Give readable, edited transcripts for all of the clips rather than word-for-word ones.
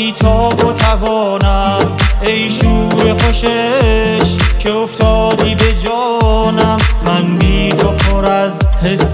بی تاب و توانم، ای شور خوشش که افتادی به جانم. من بی تو پر از حس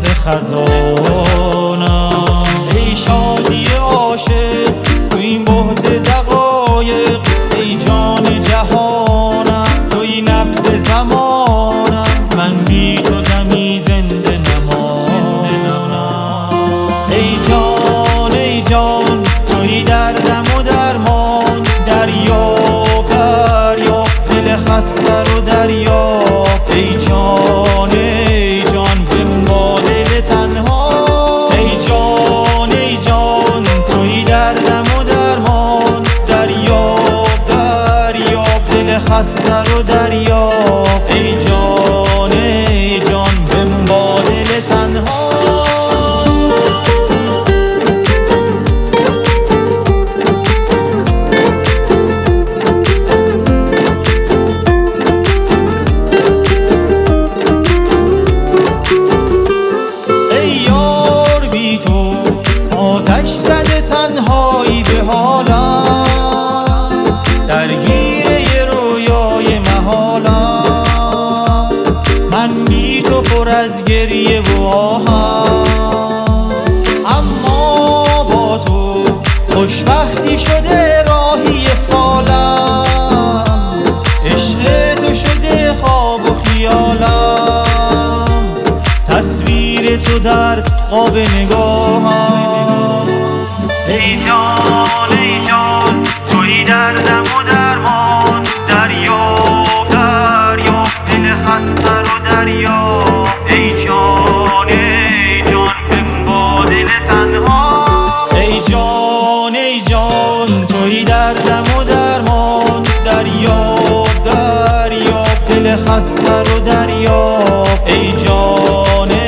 خزانم. ای شادی عاشق تو این بهت دقایق، ای جان جهانم توی نبض زمانم. من بی تو دمی زنده نمانم. ای جان ای جان توی دردم و درمان، دریاب دریاب دل خسته رو دریاب. ای جان بمون دل تنها. ای جان توی دردم و درمان، دریاب دریاب دل خسته رو دریاب. ای جان بمون با دل تنها. آتش زده تنهایی به حالم، درگیر یه رویای محالم. من بی تو پر از گریه و آهم، اما با تو خوشبختی شده راهی فالم. عشق تو شده خواب و خیالم، تصویر تو در قاب نگاهم. ای جان توی دردم و درمان، دریاب دریاب دل خسته رو دریاب. ای جان بمون با دل تنها. ای جان توی دردم و درمان، دریاب دریاب دل خسته رو دریاب. ای جان